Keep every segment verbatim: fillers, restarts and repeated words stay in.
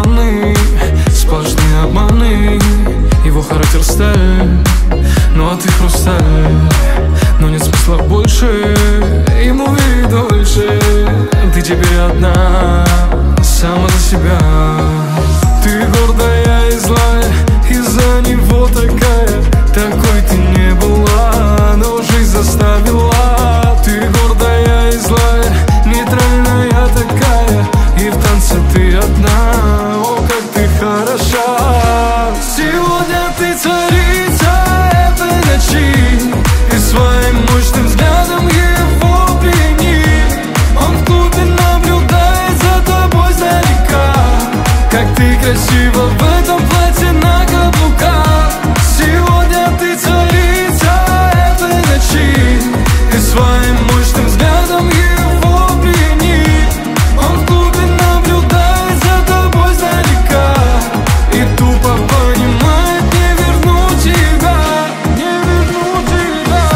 обманы, сплошные обманы. Его характер сталь, ну а ты хрусталь. Но нет смысла больше ему верить дольше. Ты теперь одна, сама за себя. Ты гордая и злая, из-за него такая. Такой ты не была, но жизнь заставила. Ты гордая и злая, нейтральная такая. И в танце ты одна, о, как ты хороша. Сегодня ты царица этой ночи, и своим мощным взглядом его плени. Он в клубе наблюдает за тобой сдалека, как ты красива в этом платье на каблуках. Сегодня ты царица этой ночи, и своим мощным взглядом его плени. Он в клубе наблюдает за тобой сдалека и тупо понимает, не вернуть тебя, не вернуть тебя.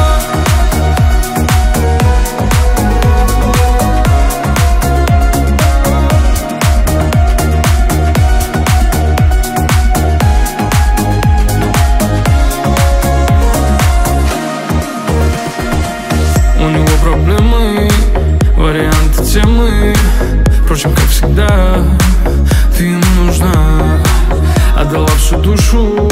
У него проблемы, варианты темы. Впрочем, как всегда, ты ему нужна. Отдала всю душу